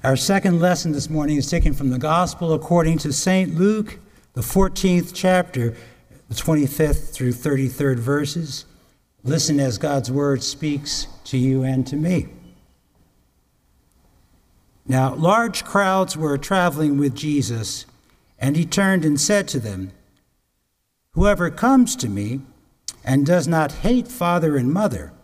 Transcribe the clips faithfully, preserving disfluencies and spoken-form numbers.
Our second lesson this morning is taken from the Gospel according to Saint Luke, the fourteenth chapter, the twenty-fifth through thirty-third verses. Listen as God's word speaks to you and to me. Now, large crowds were traveling with Jesus, and he turned and said to them, "Whoever comes to me and does not hate father and mother,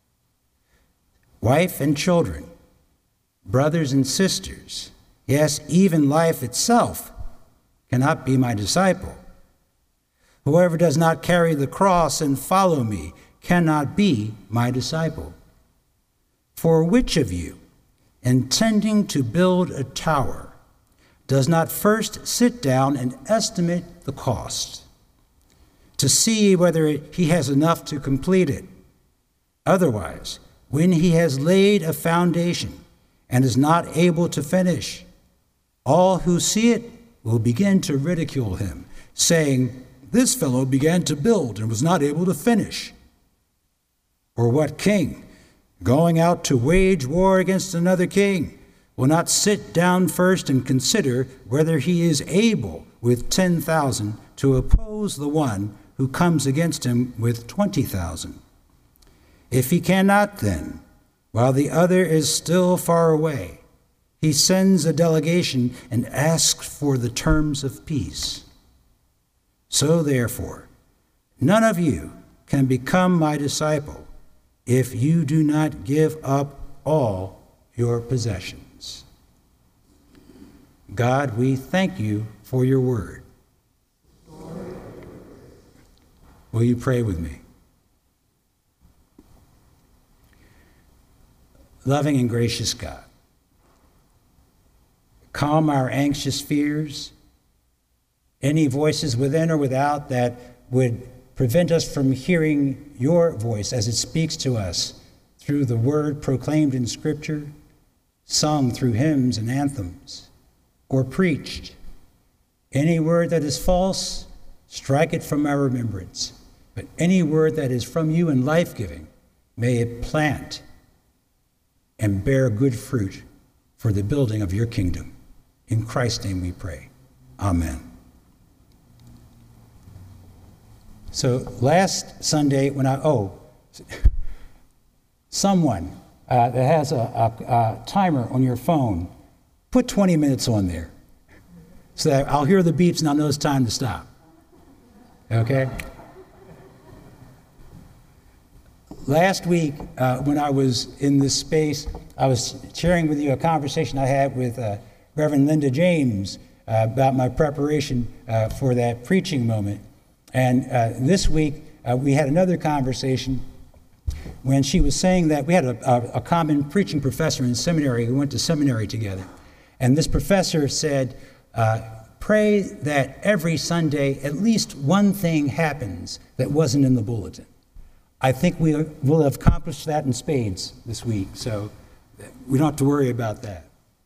wife and children, brothers and sisters, yes, even life itself, cannot be my disciple. Whoever does not carry the cross and follow me cannot be my disciple. For which of you, intending to build a tower, does not first sit down and estimate the cost, to see whether he has enough to complete it? Otherwise, when he has laid a foundation and is not able to finish, all who see it will begin to ridicule him, saying, 'This fellow began to build and was not able to finish.' Or what king, going out to wage war against another king, will not sit down first and consider whether he is able with ten thousand to oppose the one who comes against him with twenty thousand? If he cannot, then, while the other is still far away, he sends a delegation and asks for the terms of peace. So therefore, none of you can become my disciple if you do not give up all your possessions." God, we thank you for your word. Will you pray with me? Loving and gracious God, calm our anxious fears, any voices within or without that would prevent us from hearing your voice as it speaks to us through the word proclaimed in Scripture, sung through hymns and anthems, or preached. Any word that is false, strike it from our remembrance. But any word that is from you and life-giving, may it plant and bear good fruit for the building of your kingdom. In Christ's name we pray. Amen. So last Sunday when I, oh, someone uh, that has a, a, a timer on your phone, put twenty minutes on there so that I'll hear the beeps and I'll know it's time to stop. Okay? Last week, uh, when I was in this space, I was sharing with you a conversation I had with uh, Reverend Linda James uh, about my preparation uh, for that preaching moment. And uh, this week, uh, we had another conversation when she was saying that we had a, a, a common preaching professor in seminary who went to seminary together. And this professor said, uh, pray that every Sunday at least one thing happens that wasn't in the bulletin. I think we will have accomplished that in spades this week, so we don't have to worry about that.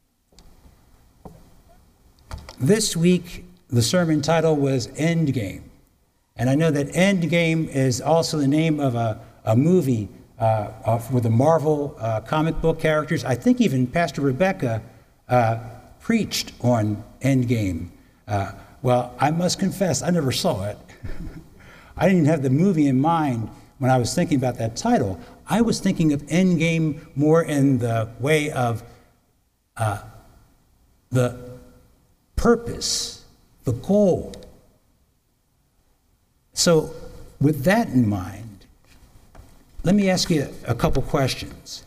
This week, the sermon title was Endgame. And I know that Endgame is also the name of a, a movie uh, of, with the Marvel uh, comic book characters. I think even Pastor Rebecca uh, preached on Endgame. Uh, well, I must confess, I never saw it. I didn't even have the movie in mind when I was thinking about that title. I was thinking of Endgame more in the way of uh, the purpose, the goal. So with that in mind, let me ask you a couple questions.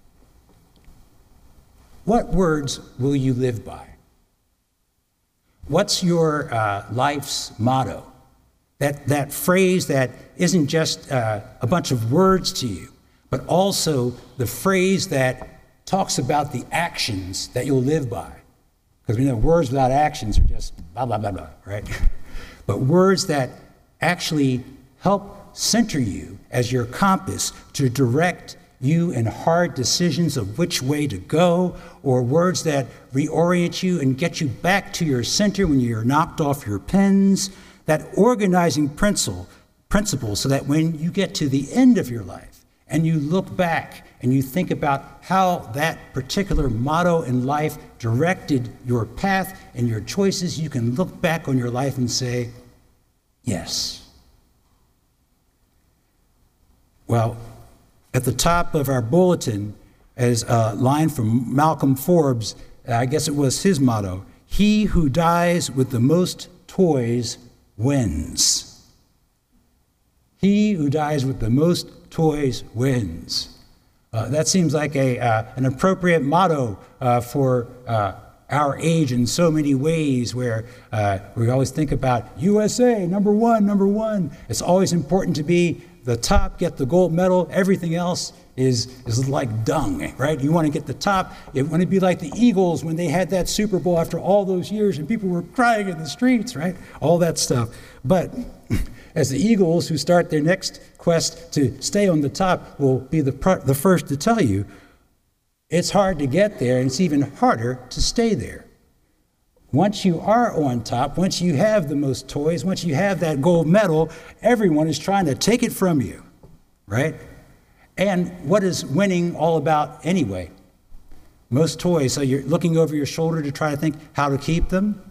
What words will you live by? What's your uh, life's motto? That, that phrase that isn't just uh, a bunch of words to you, but also the phrase that talks about the actions that you'll live by. Because we know words without actions are just blah, blah, blah, blah, right? But words that actually help center you as your compass to direct you in hard decisions of which way to go, or words that reorient you and get you back to your center when you're knocked off your pins. That organizing principle, principle so that when you get to the end of your life and you look back and you think about how that particular motto in life directed your path and your choices, you can look back on your life and say, yes. Well, at the top of our bulletin is a line from Malcolm Forbes. I guess it was his motto: he who dies with the most toys wins. He who dies with the most toys wins. Uh, that seems like a uh, an appropriate motto uh, for uh, our age in so many ways, where uh, we always think about U S A, number one, number one. It's always important to be the top, get the gold medal. Everything else is is like dung, right? You want to get the top. You want to be like the Eagles when they had that Super Bowl after all those years and people were crying in the streets, right? All that stuff. But as the Eagles, who start their next quest to stay on the top, will be the, pr- the first to tell you, it's hard to get there, and it's even harder to stay there. Once you are on top, once you have the most toys, once you have that gold medal, everyone is trying to take it from you, right? And what is winning all about anyway? Most toys, so you're looking over your shoulder to try to think how to keep them.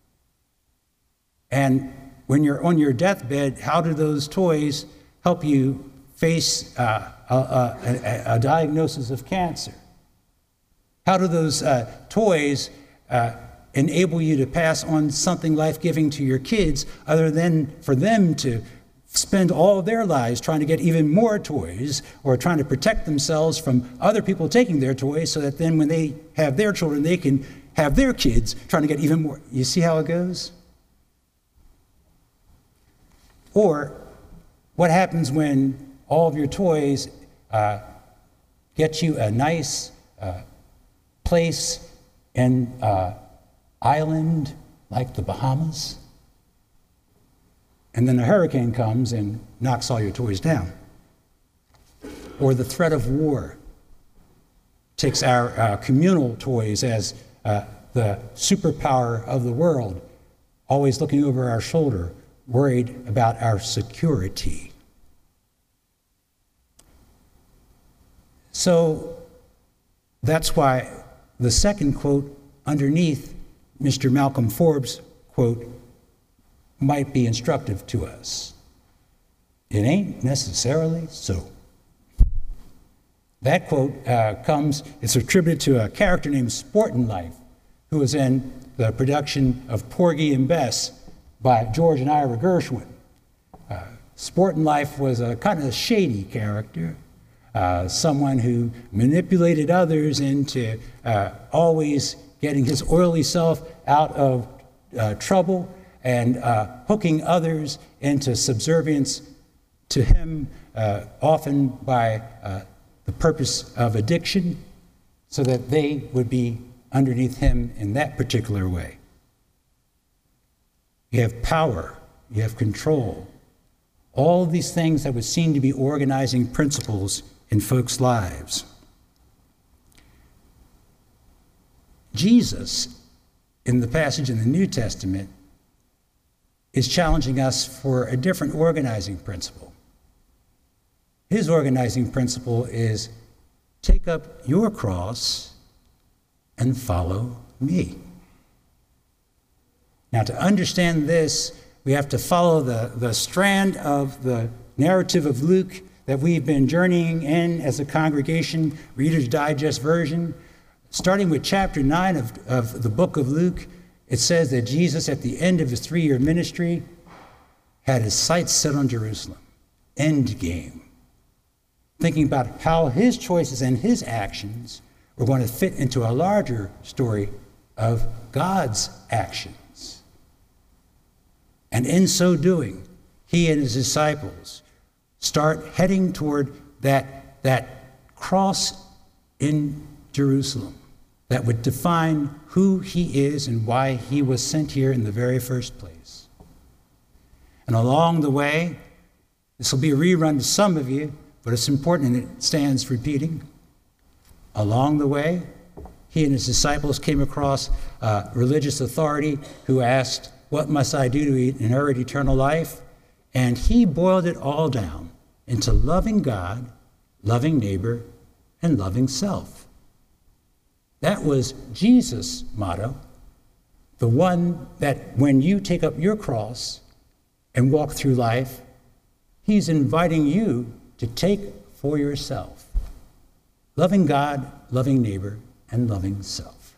And when you're on your deathbed, how do those toys help you face uh, a, a, a diagnosis of cancer? How do those uh, toys uh, enable you to pass on something life-giving to your kids, other than for them to spend all of their lives trying to get even more toys, or trying to protect themselves from other people taking their toys, so that then when they have their children, they can have their kids trying to get even more? You see how it goes? Or what happens when all of your toys uh, get you a nice uh, place in uh, island like the Bahamas, and then a hurricane comes and knocks all your toys down? Or the threat of war takes our uh, communal toys as uh, the superpower of the world, always looking over our shoulder, worried about our security. So that's why the second quote underneath Mister Malcolm Forbes' quote might be instructive to us. It ain't necessarily so. That quote uh, comes, it's attributed to a character named Sportin' Life, who was in the production of Porgy and Bess by George and Ira Gershwin. Uh, Sportin' Life was a kind of shady character, uh, someone who manipulated others into uh, always getting his oily self out of uh, trouble, and uh, hooking others into subservience to him, uh, often by uh, the purpose of addiction, so that they would be underneath him in that particular way. You have power, you have control, all of these things that would seem to be organizing principles in folks' lives. Jesus, in the passage in the New Testament, is challenging us for a different organizing principle. His organizing principle is, take up your cross and follow me. Now, to understand this, we have to follow the, the strand of the narrative of Luke that we've been journeying in as a congregation, Reader's Digest version. Starting with chapter nine of, of the book of Luke, it says that Jesus, at the end of his three-year ministry, had his sights set on Jerusalem. End game. Thinking about how his choices and his actions were going to fit into a larger story of God's actions. And in so doing, he and his disciples start heading toward that, that cross in Jerusalem that would define who he is and why he was sent here in the very first place. And along the way, this will be a rerun to some of you, but it's important and it stands repeating. Along the way, he and his disciples came across a religious authority who asked, "What must I do to inherit eternal life?" And he boiled it all down into loving God, loving neighbor, and loving self. That was Jesus' motto, the one that when you take up your cross and walk through life, he's inviting you to take for yourself. Loving God, loving neighbor, and loving self.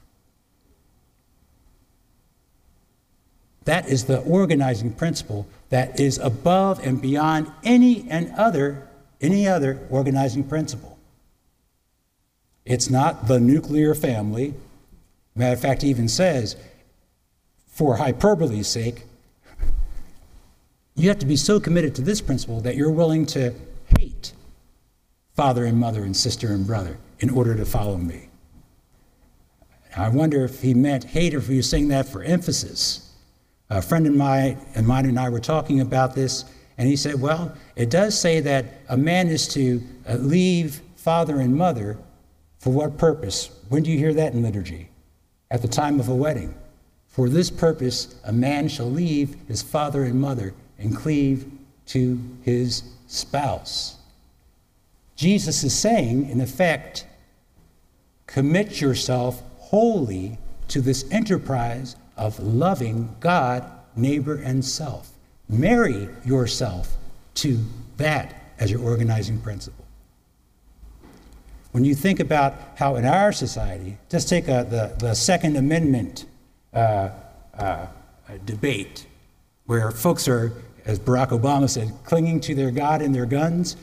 That is the organizing principle that is above and beyond any and other, any other organizing principle. It's not the nuclear family. Matter of fact, he even says, for hyperbole's sake, you have to be so committed to this principle that you're willing to hate father and mother and sister and brother in order to follow me. I wonder if he meant hate or if he was saying that for emphasis. A friend of mine and mine and I were talking about this, and he said, well, it does say that a man is to uh, leave father and mother. For what purpose? When do you hear that in liturgy? At the time of a wedding. For this purpose, a man shall leave his father and mother and cleave to his spouse. Jesus is saying, in effect, commit yourself wholly to this enterprise of loving God, neighbor, and self. Marry yourself to that as your organizing principle. When you think about how in our society, just take a, the, the Second Amendment uh, uh, debate, where folks are, as Barack Obama said, clinging to their God and their guns.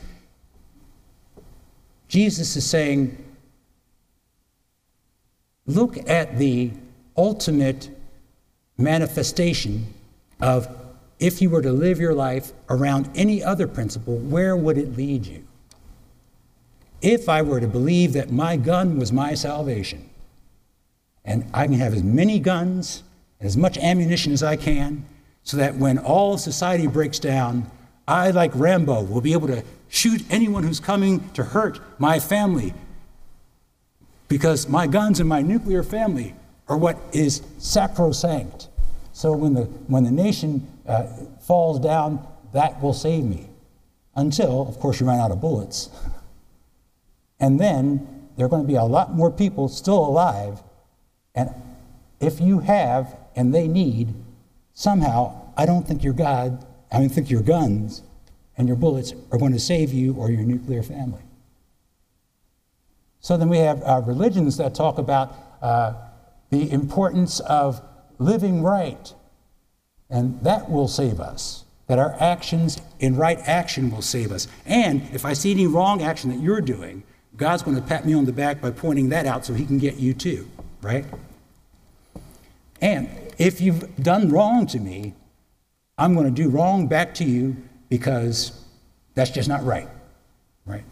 Jesus is saying, look at the ultimate manifestation of if you were to live your life around any other principle, where would it lead you? If I were to believe that my gun was my salvation, and I can have as many guns and as much ammunition as I can, so that when all society breaks down, I, like Rambo, will be able to shoot anyone who's coming to hurt my family, because my guns and my nuclear family are what is sacrosanct. So when the when the nation uh, falls down, that will save me. Until, of course, you run out of bullets. And then there are going to be a lot more people still alive. And if you have and they need, somehow, I don't think your God, I don't think your guns and your bullets are going to save you or your nuclear family. So then we have uh, religions that talk about uh, the importance of living right, and that will save us, that our actions in right action will save us. And if I see any wrong action that you're doing, God's going to pat me on the back by pointing that out so he can get you too, right? And if you've done wrong to me, I'm going to do wrong back to you because that's just not right, right?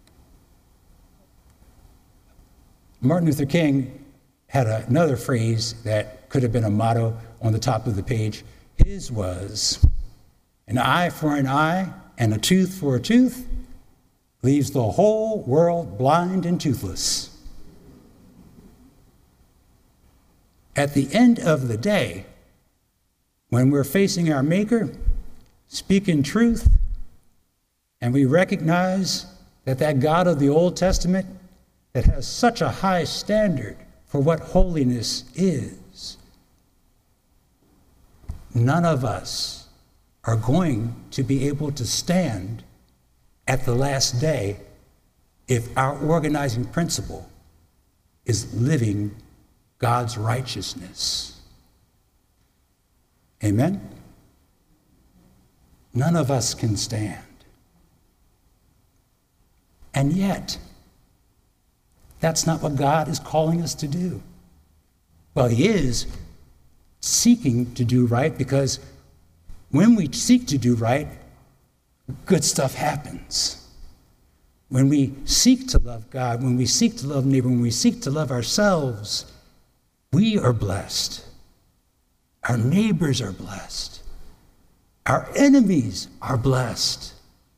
Martin Luther King had another phrase that could have been a motto on the top of the page. His was, an eye for an eye and a tooth for a tooth leaves the whole world blind and toothless. At the end of the day, when we're facing our Maker, speaking truth, and we recognize that that God of the Old Testament that has such a high standard for what holiness is, none of us are going to be able to stand at the last day if our organizing principle is living God's righteousness. Amen? None of us can stand. And yet, that's not what God is calling us to do. Well, he is seeking to do right, because when we seek to do right, good stuff happens. When we seek to love God, when we seek to love neighbor, when we seek to love ourselves, we are blessed. Our neighbors are blessed. Our enemies are blessed.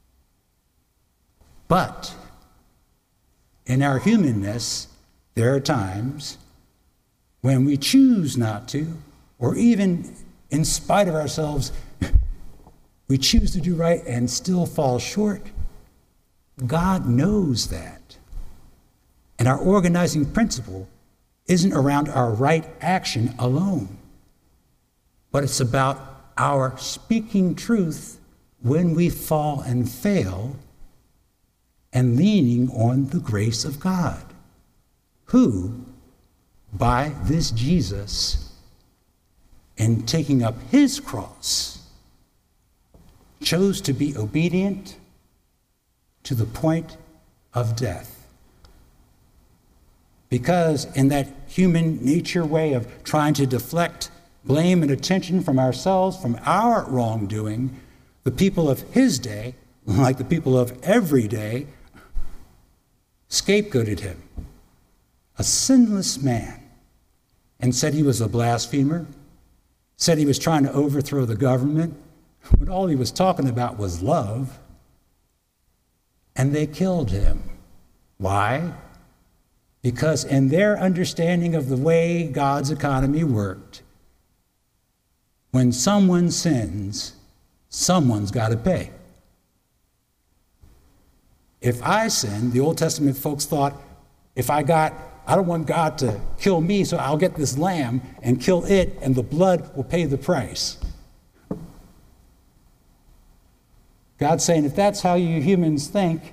But in our humanness, there are times when we choose not to, or even in spite of ourselves, we choose to do right and still fall short. God knows that. And our organizing principle isn't around our right action alone, but it's about our speaking truth when we fall and fail and leaning on the grace of God, who, by this Jesus and taking up his cross, chose to be obedient to the point of death. Because in that human nature way of trying to deflect blame and attention from ourselves, from our wrongdoing, the people of his day, like the people of every day, scapegoated him, a sinless man, and said he was a blasphemer, said he was trying to overthrow the government, when all he was talking about was love, and they killed him. Why? Because in their understanding of the way God's economy worked, when someone sins, someone's got to pay. If I sin, the Old Testament folks thought, if I got, I don't want God to kill me, so I'll get this lamb and kill it, and the blood will pay the price. God's saying, if that's how you humans think,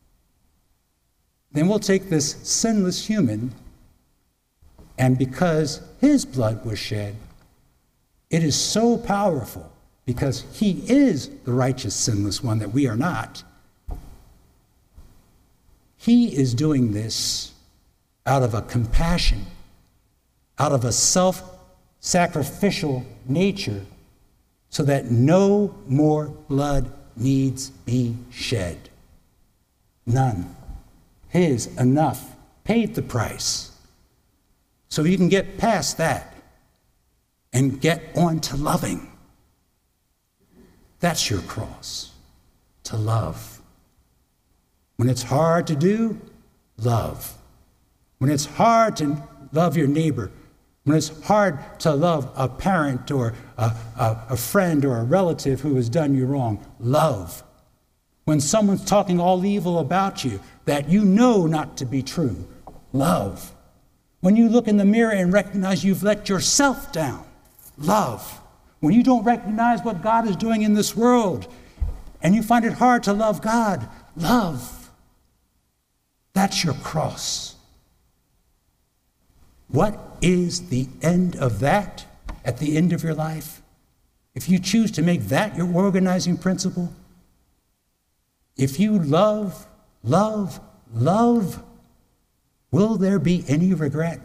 then we'll take this sinless human, and because his blood was shed, it is so powerful, because he is the righteous, sinless one that we are not. He is doing this out of a compassion, out of a self-sacrificial nature, so that no more blood needs be shed. None. His enough paid the price. So you can get past that and get on to loving. That's your cross, to love. When it's hard to do, love. When it's hard to love your neighbor, when it's hard to love a parent or a, a, a friend or a relative who has done you wrong, love. When someone's talking all evil about you that you know not to be true, love. When you look in the mirror and recognize you've let yourself down, love. When you don't recognize what God is doing in this world and you find it hard to love God, love. That's your cross. What is the end of that at the end of your life? If you choose to make that your organizing principle, if you love, love, love, will there be any regret?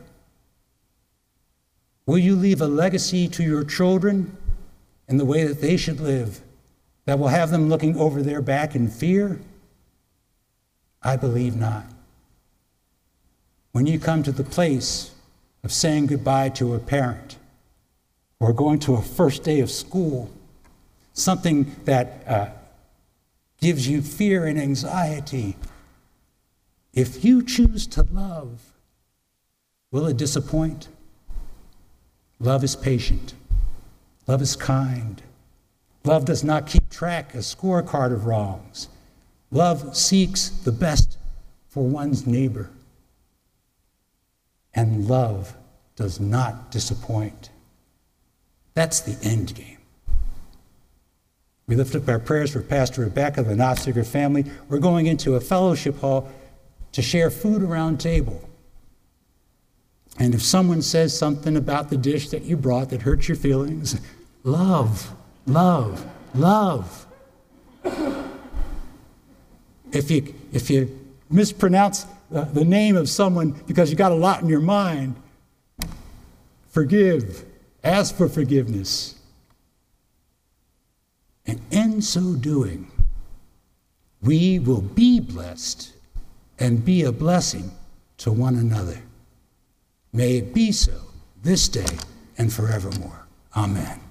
Will you leave a legacy to your children in the way that they should live that will have them looking over their back in fear? I believe not. When you come to the place of saying goodbye to a parent or going to a first day of school, something that uh, gives you fear and anxiety, if you choose to love, will it disappoint? Love is patient. Love is kind. Love does not keep track, a scorecard of wrongs. Love seeks the best for one's neighbor. And love does not disappoint. That's the end game. We lift up our prayers for Pastor Rebecca, the Nofziger family. We're going into a fellowship hall to share food around table. And if someone says something about the dish that you brought that hurts your feelings, love, love, love. If you, if you mispronounce uh, the name of someone because you got a lot in your mind, forgive, ask for forgiveness. And in so doing, we will be blessed and be a blessing to one another. May it be so this day and forevermore. Amen.